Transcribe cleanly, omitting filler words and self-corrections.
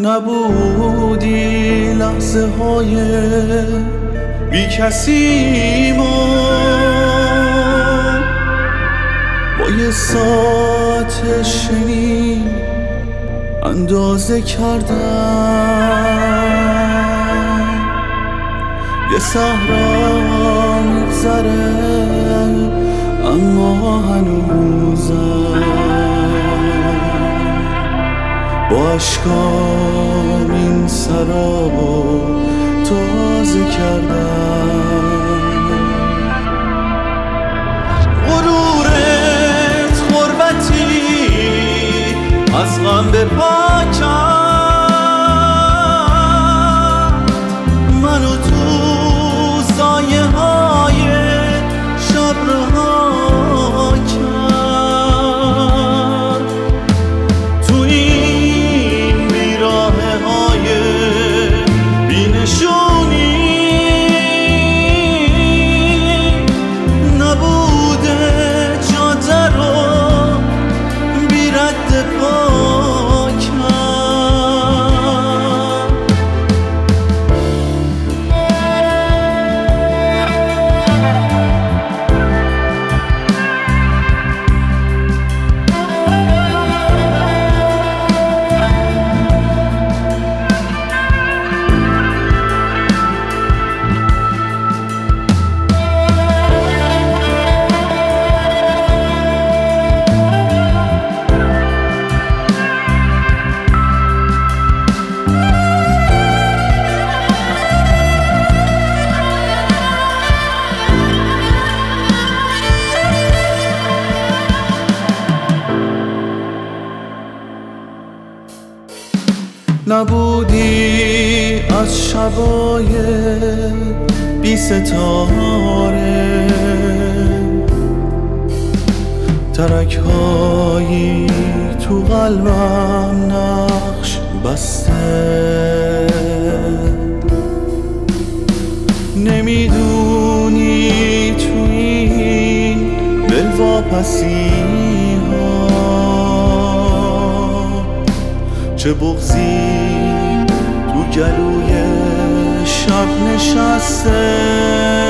نبودی لحظه های بی کسی ما با یه ساعت شنی اندازه کردم یه صحرا میگذره اما هنوزم با اشکام این سرابو تازه کردم غرورت غربتی از غم به پا کرد منو تو سایه های شب رها کرد تو این بیراهه های بینشونی نبوده جاده رو بی رد پا نبودی از شبای بی ستاره ترک‌هایی تو قلبم نقش بسته نمیدونی تو این دلواپسی ها چه بغضی تو گلوی شب نشسته